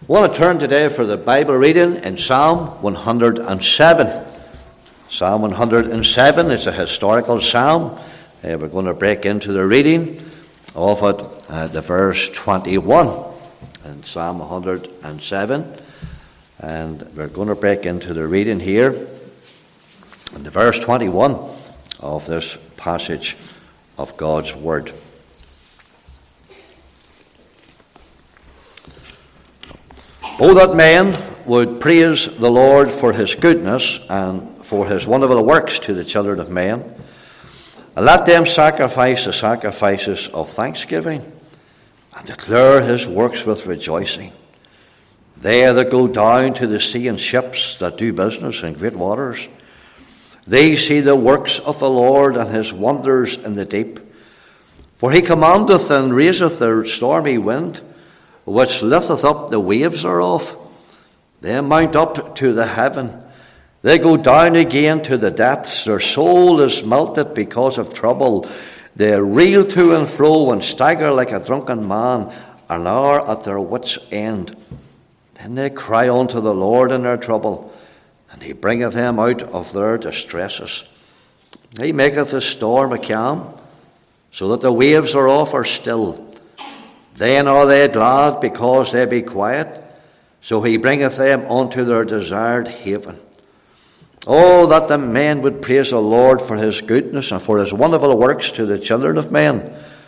I want to turn today for the Bible reading in Psalm 107. Psalm 107 is a historical psalm. We're going to break into the reading of it, the verse 21 in Psalm 107. And we're going to break into the reading here in the verse 21 of this passage of God's Word. Oh, that men would praise the Lord for his goodness and for his wonderful works to the children of men. And let them sacrifice the sacrifices of thanksgiving and declare his works with rejoicing. They that go down to the sea in ships that do business in great waters, they see the works of the Lord and his wonders in the deep. For he commandeth and raiseth the stormy wind, which lifteth up the waves thereof. They mount up to the heaven. They go down again to the depths. Their soul is melted because of trouble. They reel to and fro and stagger like a drunken man, and are at their wits' end. Then they cry unto the Lord in their trouble, and he bringeth them out of their distresses. He maketh the storm a calm, so that the waves thereof are still. Then are they glad because they be quiet, so he bringeth them unto their desired haven. Oh, that the men would praise the Lord for his goodness and for his wonderful works to the children of men.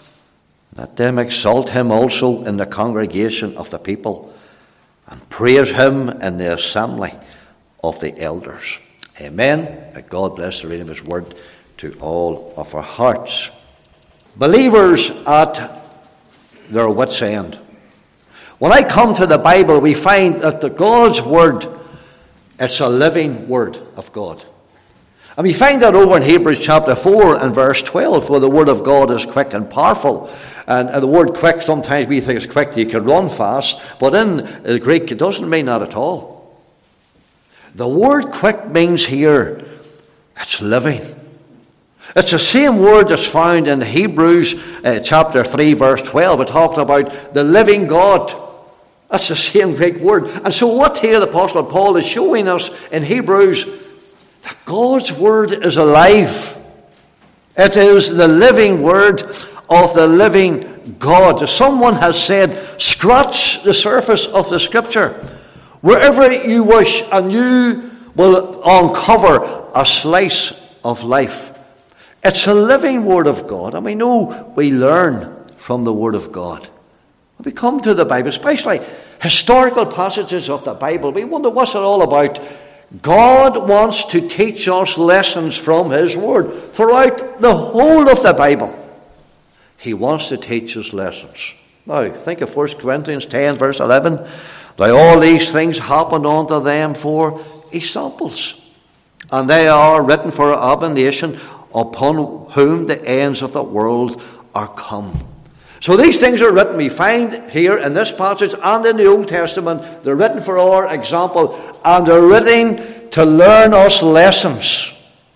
Let them exalt him also in the congregation of the people, and praise him in the assembly of the elders. Amen. May God bless the reading of his word to all of our hearts. Believers at their wits' end. When I come to the Bible, we find that the God's word, it's a living word of God. And we find that over in Hebrews chapter 4 and verse 12, where the word of God is quick and powerful. And the word quick, sometimes we think it's quick, you can run fast, but in the Greek it doesn't mean that at all. The word quick means here, it's living. It's the same word that's found in Hebrews chapter 3 verse 12. It talked about the living God. That's the same Greek word. And so what here the Apostle Paul is showing us in Hebrews, that God's word is alive. It is the living word of the living God. Someone has said, scratch the surface of the scripture wherever you wish, and you will uncover a slice of life. It's a living word of God, and we know we learn from the word of God. When we come to the Bible, especially historical passages of the Bible, we wonder what's it all about. God wants to teach us lessons from his word throughout the whole of the Bible. He wants to teach us lessons. Now, think of 1 Corinthians 10 verse 11. Now all these things happened unto them for examples, and they are written for abomination, upon whom the ends of the world are come. So these things are written, we find here in this passage and in the Old Testament. They're written for our example, and they're written to learn us lessons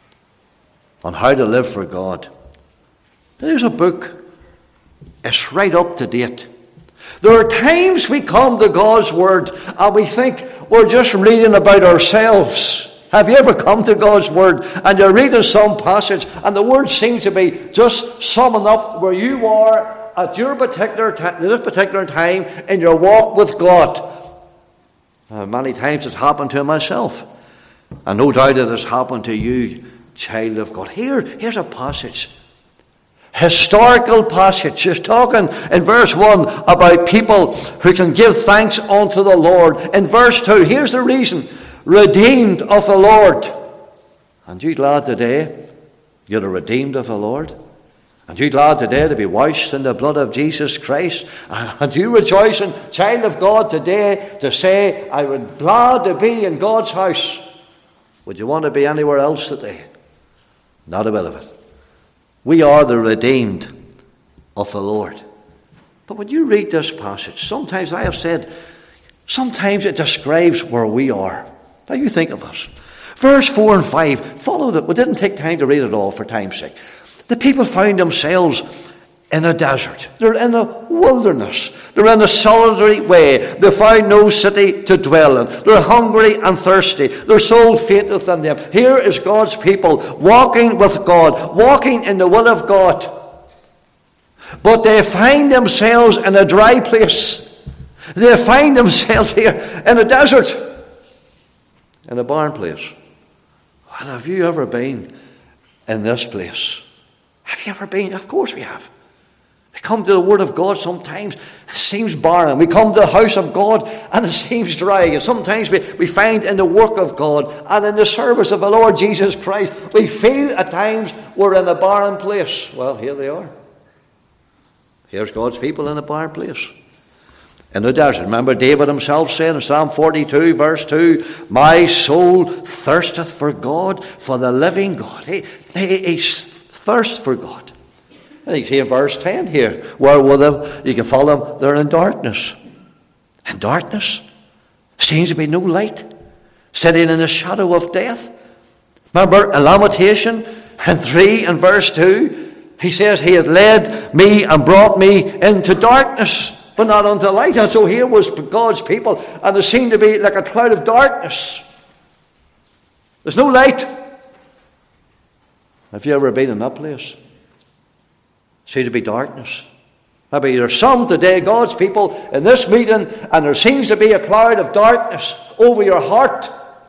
on how to live for God. There's a book. It's right up to date. There are times we come to God's word and we think we're just reading about ourselves. Have you ever come to God's word and you're reading some passage and the word seems to be just summing up where you are at your this particular time in your walk with God? Many times it's happened to myself, and no doubt it has happened to you, child of God. Here's a passage. Historical passage. It's talking in verse 1 about people who can give thanks unto the Lord. In verse 2, here's the reason. Redeemed of the Lord. And you glad today you're redeemed of the Lord? And you glad today to be washed in the blood of Jesus Christ? And you rejoicing, child of God, today to say, I would glad to be in God's house? Would you want to be anywhere else today? Not a bit of it. We are the redeemed of the Lord. But when you read this passage, sometimes I have said, sometimes it describes where we are. Now you think of us. Verse 4 and 5, follow that. We didn't take time to read it all for time's sake. The people found themselves in a desert. They're in a wilderness. They're in a solitary way. They find no city to dwell in. They're hungry and thirsty. Their soul fainteth in them. Here is God's people walking with God, walking in the will of God. But they find themselves in a dry place. They find themselves here in a desert, in a barren place. And have you ever been in this place? Have you ever been? Of course we have. We come to the Word of God sometimes, it seems barren. We come to the house of God and it seems dry. And sometimes we find in the work of God and in the service of the Lord Jesus Christ, we feel at times we're in a barren place. Well, here they are. Here's God's people in a barren place. In the desert. Remember David himself saying in Psalm 42 verse 2, my soul thirsteth for God, for the living God. He thirsts for God. And you see in verse 10 here, where with them, you can follow them, they're in darkness. In darkness. Seems to be no light. Sitting in the shadow of death. Remember in Lamentation in 3 and verse 2, he says, he had led me and brought me into darkness, but not unto light. And so here was God's people, and there seemed to be like a cloud of darkness. There's no light. Have you ever been in that place? Seems to be darkness. Maybe there's some today, God's people, in this meeting, and there seems to be a cloud of darkness over your heart,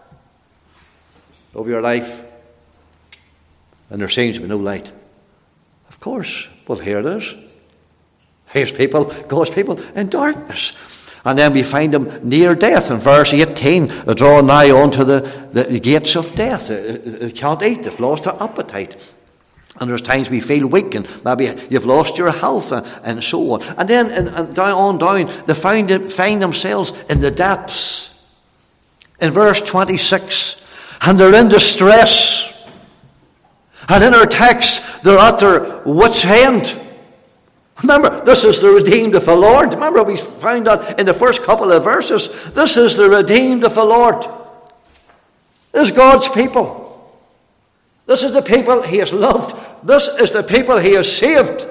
over your life, and there seems to be no light. Of course. Well, here it is. Here's people, God's people, in darkness. And then we find them near death. In verse 18, they draw nigh unto the gates of death. They can't eat. They've lost their appetite. And there's times we feel weak, and maybe you've lost your health, and so on. And then and down, they find themselves in the depths. In verse 26, and they're in distress. And in our text, they're at their wits' end. Remember, this is the redeemed of the Lord. Remember, we found that in the first couple of verses. This is the redeemed of the Lord. This is God's people. This is the people He has loved. This is the people He has saved.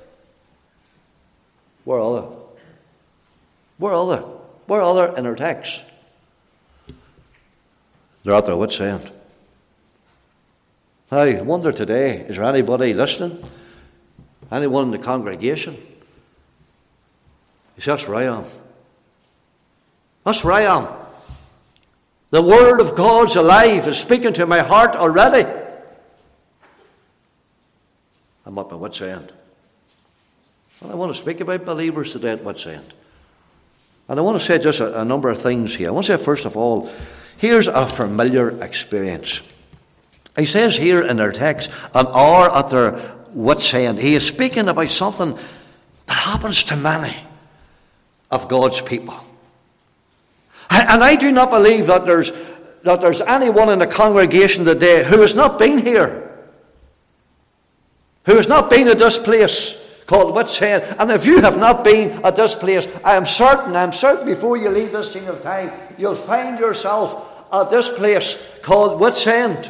Where are they? Where are they? Where are they in our text? They're at their wits' end. I wonder today, is there anybody listening? Anyone in the congregation? He says, that's where I am. That's where I am. The Word of God's alive, is speaking to my heart already. I'm at my wits' end. And I want to speak about believers today at wits' end. And I want to say just a number of things here. I want to say, first of all, here's a familiar experience. He says here in our text, and are at their wits' end. He is speaking about something that happens to many of God's people. And I do not believe that there's anyone in the congregation today who has not been here, who has not been at this place called wits' end. And if you have not been at this place, I'm certain before you leave this scene of time, you'll find yourself at this place called wits' end.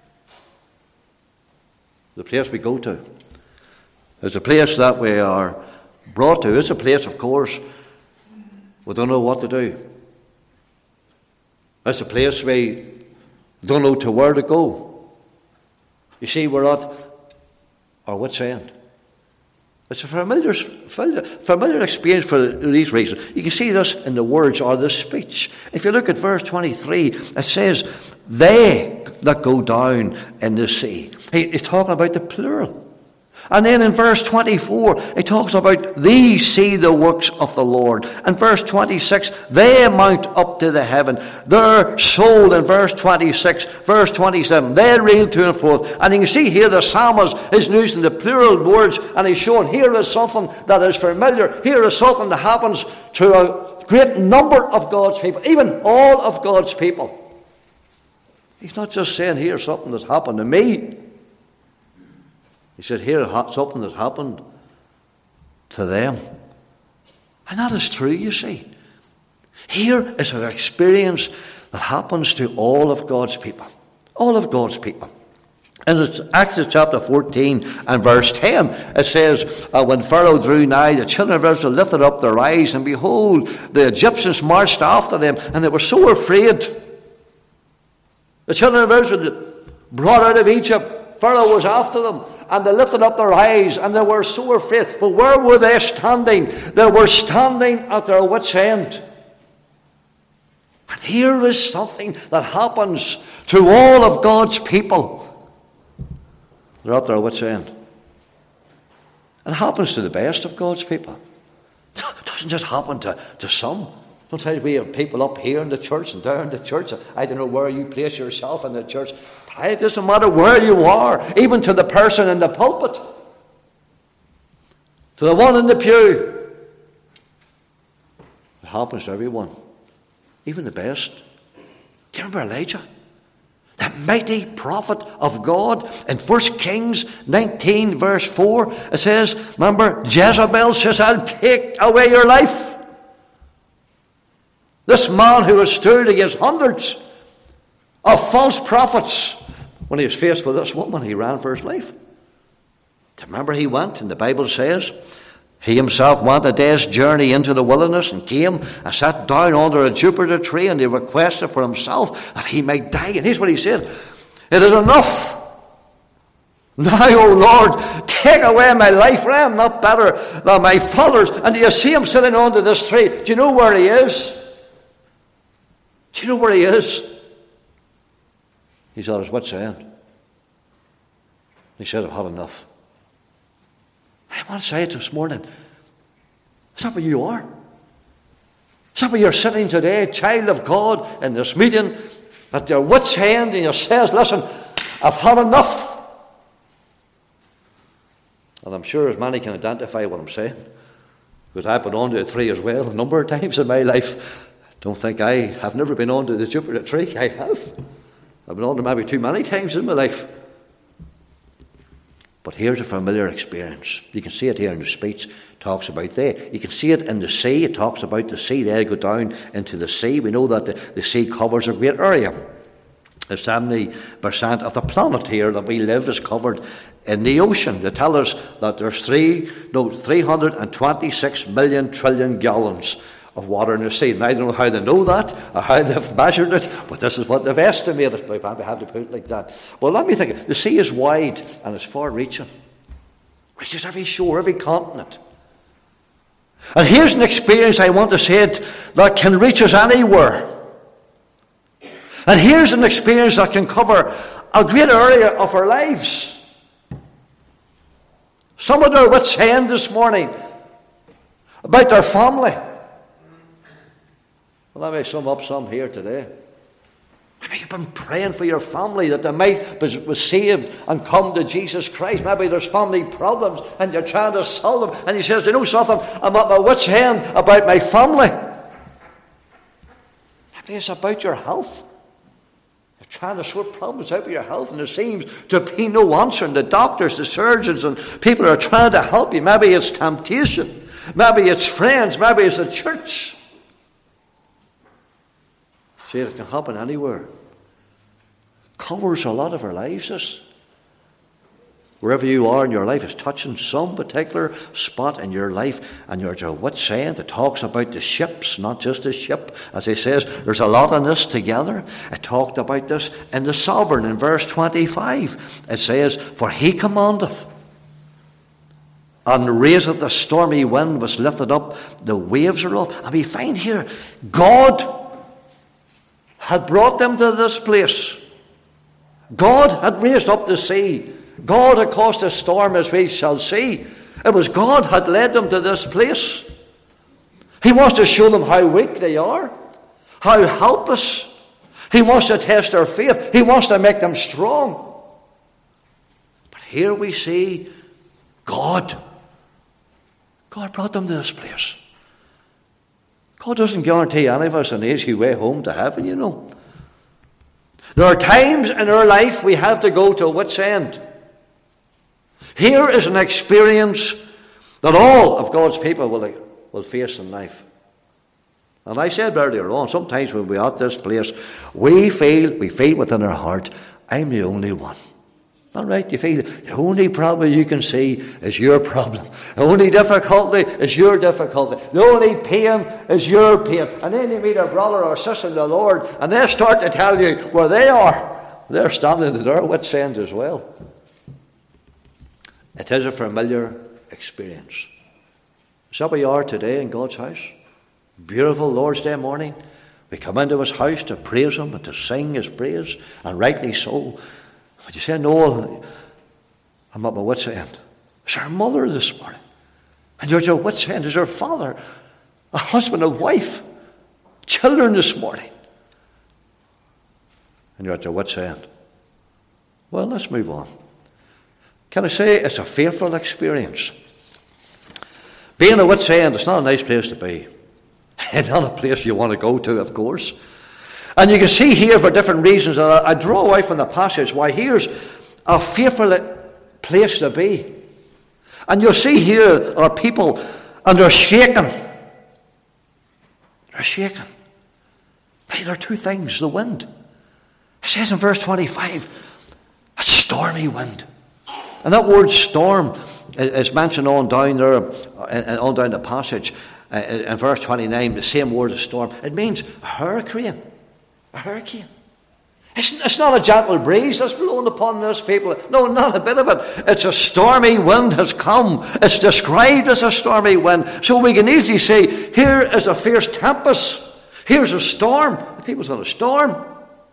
The place we go to. It's a place that we are brought to. It's a place, of course, we don't know what to do. It's a place we don't know to where to go. You see, we're at our wits' end. It's a familiar experience for these reasons. You can see this in the words or the speech. If you look at verse 23, it says, they that go down in the sea. He's talking about the plural. And then in verse 24, it talks about these see the works of the Lord. And verse 26, they mount up to the heaven. Their soul in verse 26, verse 27, they reel to and forth. And you can see here the psalmist is using the plural words, and he's showing here is something that is familiar. Here is something that happens to a great number of God's people, even all of God's people. He's not just saying here's something that's happened to me. He said, here something that happened to them. And that is true, you see. Here is an experience that happens to all of God's people. All of God's people. In Exodus chapter 14 and verse 10, it says, when Pharaoh drew nigh, the children of Israel lifted up their eyes, and behold, the Egyptians marched after them, and they were so afraid. The children of Israel brought out of Egypt, Pharaoh was after them, and they lifted up their eyes, and they were so afraid. But where were they standing? They were standing at their wits' end. And here is something that happens to all of God's people. They're at their wits' end. It happens to the best of God's people. It doesn't just happen to some. Sometimes we have people up here in the church and down in the church. I don't know where you place yourself in the church. But it doesn't matter where you are, even to the person in the pulpit, to the one in the pew. It happens to everyone, even the best. Do you remember Elijah? The mighty prophet of God. In 1 Kings 19 verse 4, it says, remember, Jezebel says, I'll take away your life. This man who has stood against hundreds of false prophets, when he was faced with this woman, he ran for his life. Do you remember he went, and the Bible says, he himself went a day's journey into the wilderness and came and sat down under a juniper tree, and he requested for himself that he might die. And here's what he said: it is enough. Now, O Lord, take away my life, for I am not better than my fathers. And do you see him sitting under this tree? Do you know where he is? Do you know where he is? He's at his wits' end. He said, I've had enough. I want to say it this morning. Is that where you are? Is that where you're sitting today, child of God, in this meeting, at your wits' end, and you says, listen, I've had enough. And I'm sure as many can identify what I'm saying, because I've been on to the tree as well a number of times in my life. Don't think I've never been on to the Jupiter tree. I have. I've been on to maybe too many times in my life. But here's a familiar experience. You can see it here in the speech. It talks about there. You can see it in the sea. It talks about the sea. They go down into the sea. We know that the sea covers a great area. 70% of the planet here that we live is covered in the ocean. They tell us that there's 326 million trillion gallons of water in the sea. And I don't know how they know that or how they've measured it, but this is what they've estimated. We probably have to put it like that. Well, let me think. The sea is wide and it's far-reaching. Reaches every shore, every continent. And here's an experience, I want to say it, that can reach us anywhere. And here's an experience that can cover a great area of our lives. Some of their wits' end this morning about their family. Well, let me sum up some here today. Maybe you've been praying for your family that they might be saved and come to Jesus Christ. Maybe there's family problems and you're trying to solve them. And he says, you know something, I'm at my wits' end about my family. Maybe it's about your health. You're trying to sort problems out with your health, and there seems to be no answer. And the doctors, the surgeons, and people are trying to help you. Maybe it's temptation. Maybe it's friends. Maybe it's the church. See, it can happen anywhere. It covers a lot of our lives. This. Wherever you are in your life is touching some particular spot in your life, and you're at your wits' end. It talks about the ships, not just the ship. As he says, there's a lot in this together. It talked about this in the sovereign in verse 25. It says, for he commandeth, and raiseth the stormy wind, was lifted up, the waves are off. And we find here, God had brought them to this place. God had raised up the sea. God had caused a storm, as we shall see. It was God had led them to this place. He wants to show them how weak they are, how helpless. He wants to test their faith. He wants to make them strong. But here we see God. God brought them to this place. God doesn't guarantee any of us an easy way home to heaven, you know. There are times in our life we have to go to a wit's end. Here is an experience that all of God's people will face in life. And I said earlier on, sometimes when we're at this place, we feel within our heart, I'm the only one. Not right? You feel the only problem you can see is your problem. The only difficulty is your difficulty. The only pain is your pain. And then you meet a brother or sister in the Lord, and they start to tell you where they are. They're standing at their wit's end as well. It is a familiar experience. Is that where you are today in God's house? Beautiful Lord's Day morning. We come into his house to praise him and to sing his praise, and rightly so. But you say, Noel, I'm at my wit's end. Is there a mother this morning? And you're at your wit's end. Is there a father, a husband, a wife, children this morning? And you're at your wit's end. Well, let's move on. Can I say it's a fearful experience? Being at wit's end, it's not a nice place to be. It's not a place you want to go to, of course. And you can see here for different reasons, and I draw away from the passage, why here's a fearful place to be. And you'll see here are people, and they're shaken. They're shaken. There are two things, the wind. It says in verse 25, a stormy wind. And that word storm is mentioned on down there, and on down the passage. In verse 29, the same word as storm. It means a hurricane. A hurricane. It's not a gentle breeze that's blowing upon this people. No, not a bit of it. It's a stormy wind has come. It's described as a stormy wind. So we can easily say, here is a fierce tempest. Here's a storm. The people's in a storm.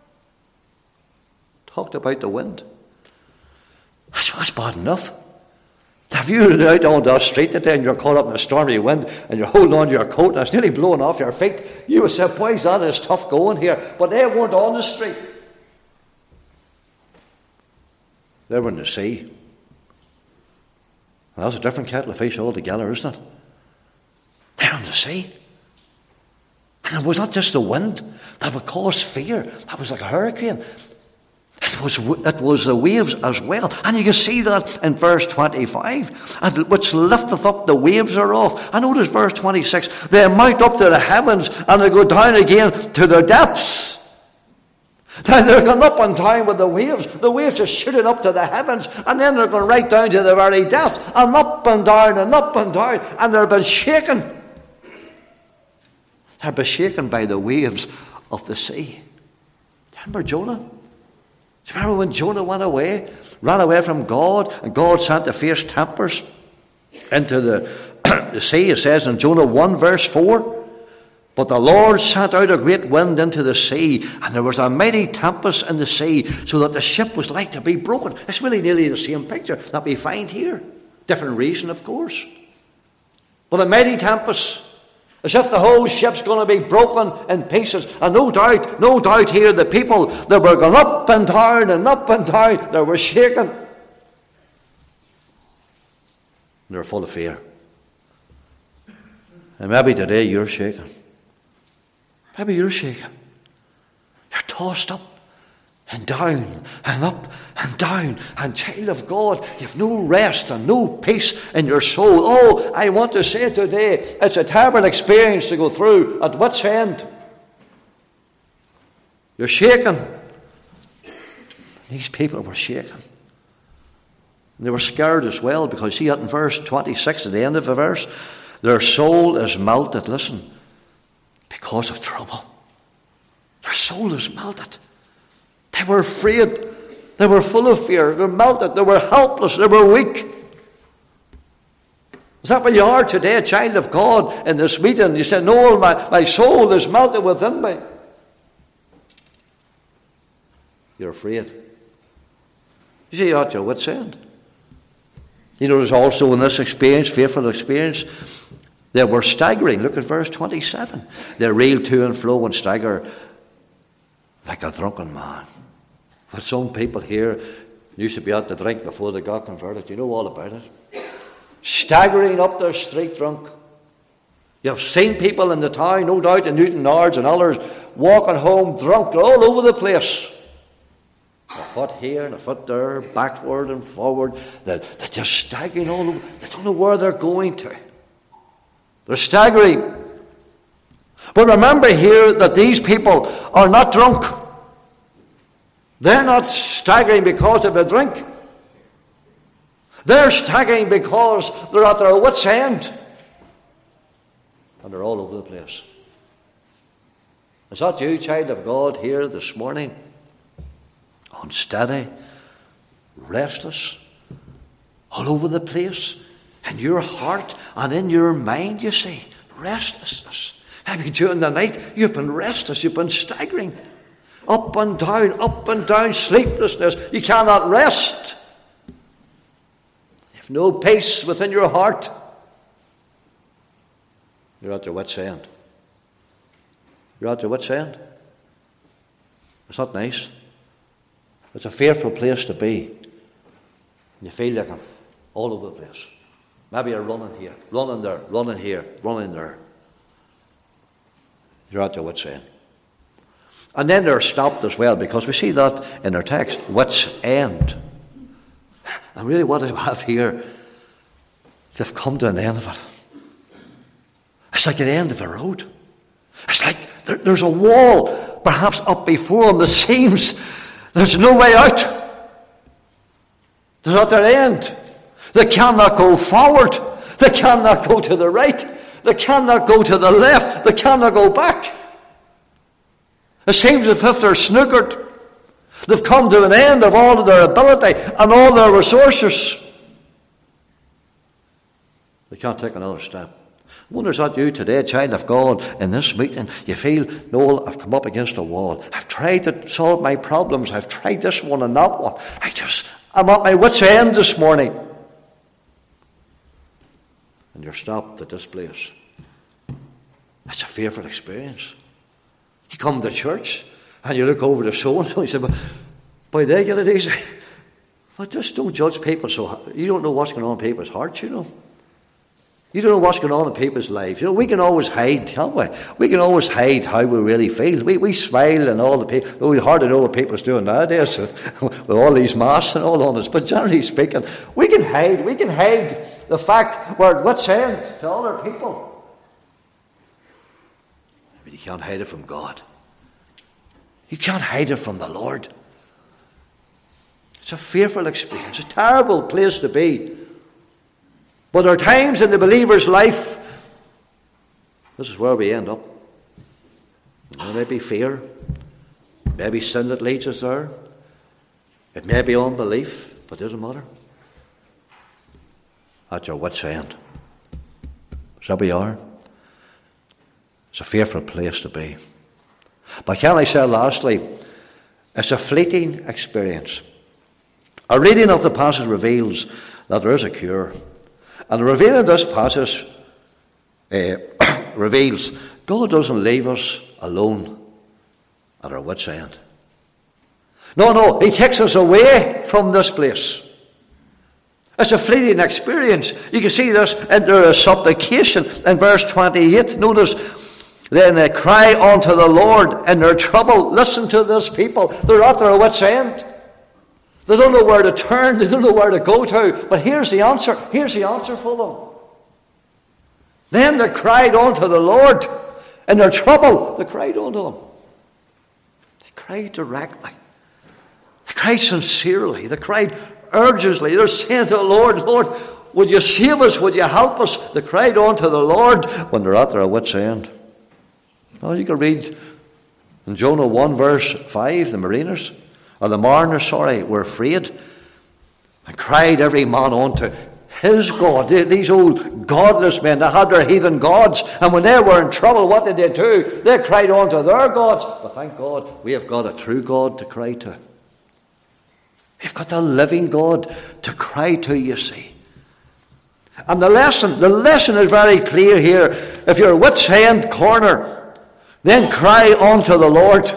Talked about the wind. That's bad enough. Have you been out on the street today and you're caught up in a stormy wind and you're holding on to your coat and it's nearly blowing off your feet? You would say, boys, that is tough going here. But they weren't on the street. They were in the sea. Well, that's a different kettle of fish altogether, isn't it? They're in the sea. And it was not just the wind that would cause fear. That was like a hurricane. It was the waves as well. And you can see that in verse 25. And which lifteth up the waves thereof. And notice verse 26. They mount up to the heavens and they go down again to their depths. Now they're going up and down with the waves. The waves are shooting up to the heavens. And then they're going right down to the very depths. And up and down and up and down. And they're being shaken. They're being shaken by the waves of the sea. Remember Jonah? Do you remember when Jonah went away, ran away from God, and God sent a fierce tempest into the sea? It says in Jonah 1 verse 4, but the Lord sent out a great wind into the sea, and there was a mighty tempest in the sea, so that the ship was like to be broken. It's really nearly the same picture that we find here. Different reason, of course. But a mighty tempest, as if the whole ship's going to be broken in pieces. And no doubt here, the people that were going up and down and up and down, they were shaken. They were full of fear. And maybe today you're shaken. Maybe you're shaken. You're tossed up and down and up and down. And child of God, you've no rest and no peace in your soul. Oh, I want to say today, it's a terrible experience to go through at wit's end. You're shaken. These people were shaken. And they were scared as well, because see that in verse 26 at the end of the verse, their soul is melted, listen, because of trouble. Their soul is melted. They were afraid. They were full of fear. They were melted. They were helpless. They were weak. Is that where you are today, a child of God, in this meeting? You say, no, my soul is melted within me. You're afraid. You see, you're at your wit's end. You know, there's also in this experience, fearful experience, they were staggering. Look at verse 27. They reel to and fro and stagger like a drunken man. But some people here used to be out to drink before they got converted. You know all about it. Staggering up their street drunk. You've seen people in the town, no doubt, in Newton Nards and others, walking home drunk all over the place. A foot here and a foot there, backward and forward. They're just staggering all over. They don't know where they're going to. They're staggering. But remember here that these people are not drunk. They're not staggering because of a drink. They're staggering because they're at their wits' end. And they're all over the place. Is that you, child of God, here this morning? Unsteady, restless, all over the place, in your heart and in your mind, you see, restlessness. Maybe during the night you've been restless, you've been staggering, up and down, sleeplessness. You cannot rest. You have no peace within your heart. You're at your wit's end. You're at your wit's end. It's not nice. It's a fearful place to be. You feel like I'm all over the place. Maybe you're running here, running there, running here, running there. You're at your wit's end. And then they're stopped as well, because we see that in our text, wit's end. And really what I have here, they've come to an end of it. It's like the end of a road. It's like there's a wall perhaps up before them that seems there's no way out. They're at their end. They cannot go forward. They cannot go to the right. They cannot go to the left. They cannot go back. It seems as if they're snookered. They've come to an end of all of their ability and all their resources. They can't take another step. I wonder, is that you today, child of God, in this meeting? You feel, Noel, I've come up against a wall. I've tried to solve my problems. I've tried this one and that one. I'm at my wit's end this morning. And you're stopped at this place. It's a fearful experience. You come to church and you look over to so-and-so and you say, boy, they get it easy. But just don't judge people so. You don't know what's going on in people's hearts, you know. You don't know what's going on in people's lives. You know, we can always hide, can't we? We can always hide how we really feel. We smile and all the people. We hardly know what people's doing nowadays with all these masks and all on us. But generally speaking, we can hide. We can hide the fact we're at what's end to other people. But you can't hide it from God. You can't hide it from the Lord. It's a fearful experience, a terrible place to be. But there are times in the believer's life, this is where we end up. It may be fear, it may be sin that leads us there, it may be unbelief, but it doesn't matter. At your wit's end. So we are. It's a fearful place to be. But can I say lastly, it's a fleeting experience. A reading of the passage reveals that there is a cure. And the revealing of this passage reveals God doesn't leave us alone at our wit's end. No, He takes us away from this place. It's a fleeting experience. You can see this in their supplication in verse 28. Notice, then they cry unto the Lord in their trouble. Listen to this people. They're at their wit's end. They don't know where to turn. They don't know where to go to. But here's the answer. Here's the answer for them. Then they cried unto the Lord in their trouble. They cried unto Him. They cried directly. They cried sincerely. They cried urgently. They're saying to the Lord, Lord, would you save us? Would you help us? They cried unto the Lord when they're at their wit's end. Well, you can read in Jonah 1 verse 5, the mariners were afraid and cried every man unto his God. These old godless men, they had their heathen gods, and when they were in trouble, what did they do? They cried unto their gods. But thank God, we have got a true God to cry to. We've got the living God to cry to, you see. And the lesson is very clear here. If you're wit's end corner, then cry unto the Lord.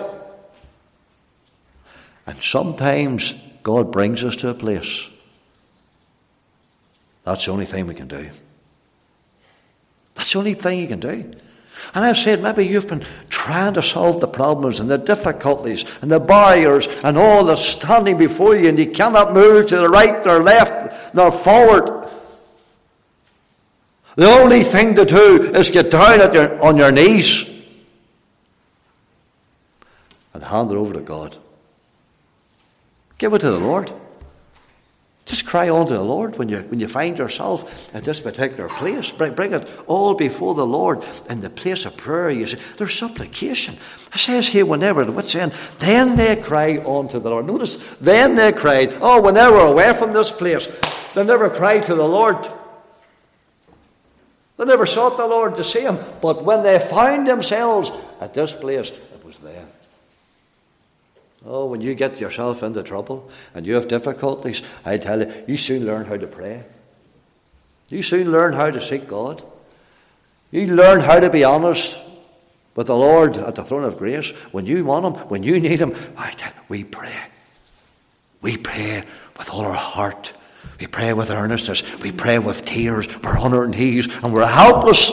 And sometimes God brings us to a place. That's the only thing we can do. That's the only thing you can do. And I've said, maybe you've been trying to solve the problems and the difficulties and the barriers and all that's standing before you, and you cannot move to the right or left nor forward. The only thing to do is get down on your knees and hand it over to God. Give it to the Lord. Just Just cry unto the Lord when you find yourself at this particular place. Bring it all before the Lord in the place of prayer. You say, there's supplication. It says here, whenever the wit's end, then they cry unto the Lord. Notice, then they cried. Oh, when they were away from this place, they never cried to the Lord. They never sought the Lord to see him. But when they found themselves at this place, it was then. Oh, when you get yourself into trouble and you have difficulties, I tell you, you soon learn how to pray. You soon learn how to seek God. You learn how to be honest with the Lord at the throne of grace. When you want him, when you need him, I tell you, we pray. We pray with all our heart. We pray with earnestness. We pray with tears. We're on our knees and we're helpless.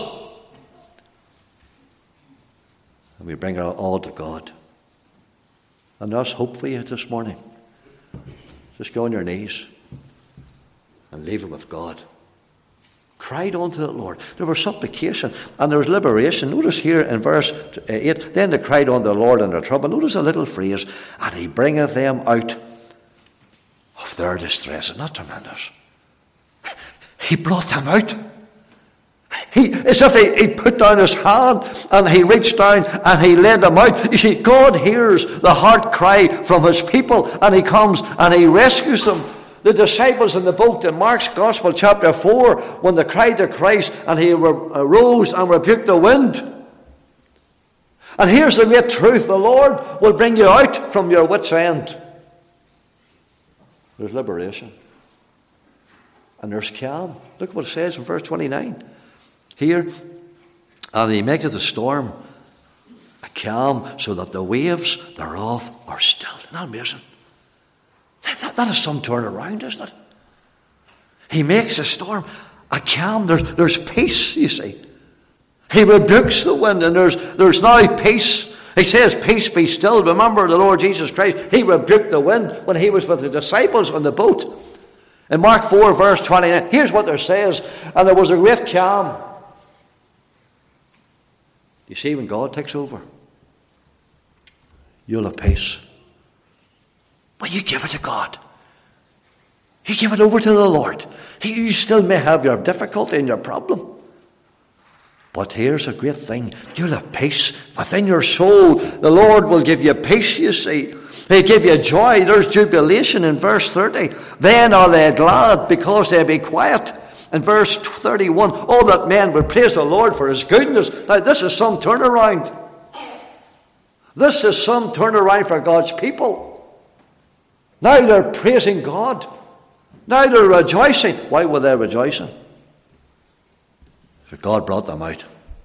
And we bring it all to God. And that's hope for you this morning. Just go on your knees and leave it with God. Cried unto the Lord. There was supplication and there was liberation. Notice here in verse 8, then they cried unto the Lord in their trouble. Notice a little phrase, and he bringeth them out of their distress. Isn't that tremendous? He brought them out. As if he put down his hand and he reached down and he led them out. You see, God hears the heart cry from his people and he comes and he rescues them. The disciples in the boat in Mark's Gospel chapter 4, when they cried to Christ and he arose and rebuked the wind. And here's the great truth. The Lord will bring you out from your wit's end. There's liberation. And there's calm. Look what it says in verse 29. Here, and he maketh the storm a calm, so that the waves thereof are still. Isn't that amazing? That is some turnaround, isn't it? He makes a storm a calm. There's peace, you see. He rebukes the wind, and there's now peace. He says, peace be still. Remember the Lord Jesus Christ, he rebuked the wind when he was with the disciples on the boat. In Mark 4, verse 29, here's what there says, and there was a great calm. You see, when God takes over, you'll have peace. But you give it to God. You give it over to the Lord. You still may have your difficulty and your problem. But here's a great thing. You'll have peace within your soul. The Lord will give you peace, you see. He'll give you joy. There's jubilation in verse 30. Then are they glad because they be quiet. In verse 31, oh, that men would praise the Lord for his goodness. Now, this is some turnaround. This is some turnaround for God's people. Now they're praising God. Now they're rejoicing. Why were they rejoicing? For God brought them out.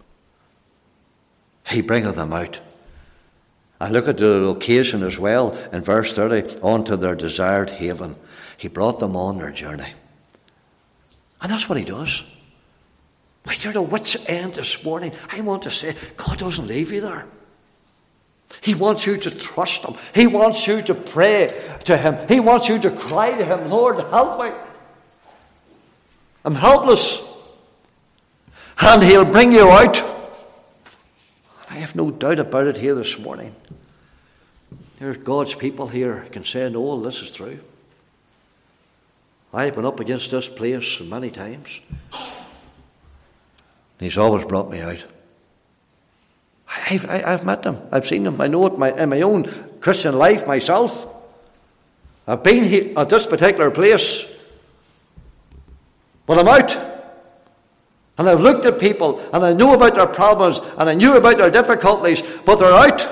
He bringeth them out. And look at the location as well in verse 30, unto their desired haven. He brought them on their journey. And that's what he does. Right there, the wit's end this morning, I want to say, God doesn't leave you there. He wants you to trust him. He wants you to pray to him. He wants you to cry to him, Lord, help me. I'm helpless. And he'll bring you out. I have no doubt about it here this morning. There's God's people here who can say, no, this is true. I've been up against this place many times. He's always brought me out. I've met them. I've seen them. I know it in my own Christian life myself. I've been here at this particular place. But I'm out. And I've looked at people and I know about their problems and I knew about their difficulties, but they're out.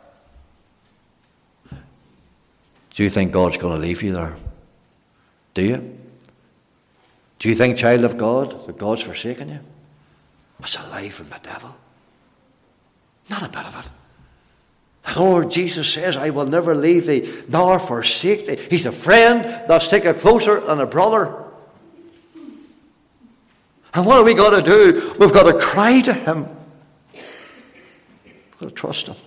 Do you think God's going to leave you there? Do you? Do you think, child of God, that God's forsaken you? That's a lie from the devil. Not a bit of it. The Lord Jesus says, I will never leave thee nor forsake thee. He's a friend that's taken closer than a brother. And what are we got to do? We've got to cry to him. We've got to trust him.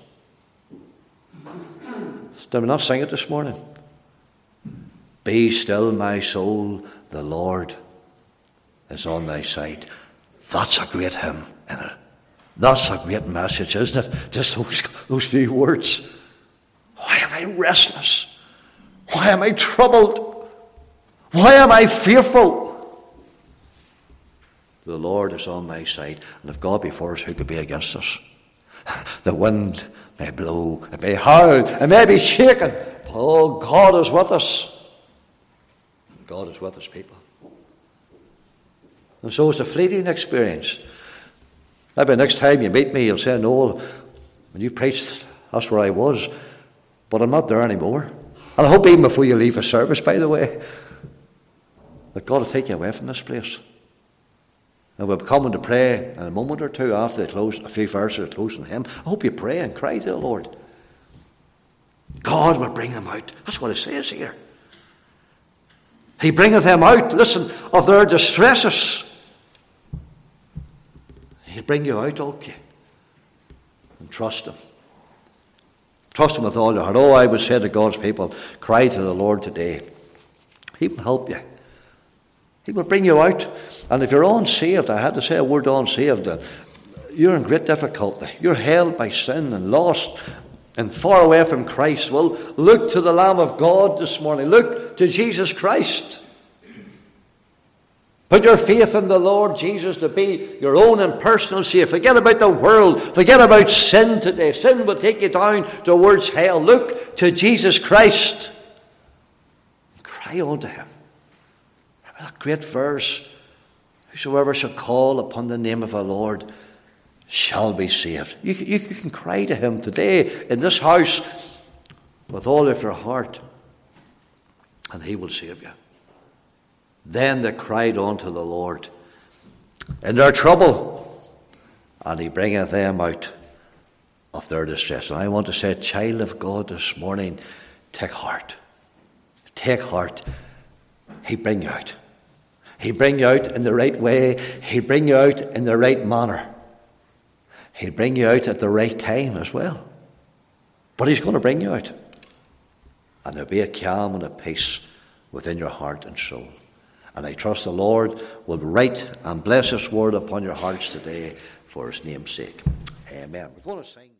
Did we not sing it this morning? Be still, my soul, the Lord is on thy side. That's a great hymn, isn't it? That's a great message, isn't it? Just those few words. Why am I restless? Why am I troubled? Why am I fearful? The Lord is on my side. And if God be for us, who could be against us? The wind may blow, it may howl, it may be shaken. But oh, God is with us. God is with us, people. And so it's a fleeting experience. Maybe next time you meet me, you'll say, Noel, when you preached, that's where I was. But I'm not there anymore. And I hope even before you leave a service, by the way, that God will take you away from this place. And we'll be coming to pray in a moment or two after they close, a few verses of closing hymn. I hope you pray and cry to the Lord. God will bring them out. That's what it says here. He bringeth them out, listen, of their distresses. He'll bring you out, okay. And trust him. Trust him with all your heart. Oh, I would say to God's people, cry to the Lord today. He will help you. He will bring you out. And if you're unsaved, I had to say a word unsaved, you're in great difficulty. You're held by sin and lost and far away from Christ. Well, look to the Lamb of God this morning. Look to Jesus Christ. Put your faith in the Lord Jesus to be your own and personal Savior. Forget about the world. Forget about sin today. Sin will take you down towards hell. Look to Jesus Christ. Cry unto him. Remember that great verse. Whosoever shall call upon the name of the Lord shall be saved. You can cry to him today in this house with all of your heart, and he will save you. Then they cried unto the Lord in their trouble, and he bringeth them out of their distress. And I want to say, child of God, this morning, take heart. Take heart. He bring you out. He bring you out in the right way. He bring you out in the right manner. He'll bring you out at the right time as well. But he's going to bring you out. And there'll be a calm and a peace within your heart and soul. And I trust the Lord will write and bless his word upon your hearts today for his name's sake. Amen. We're going to sing.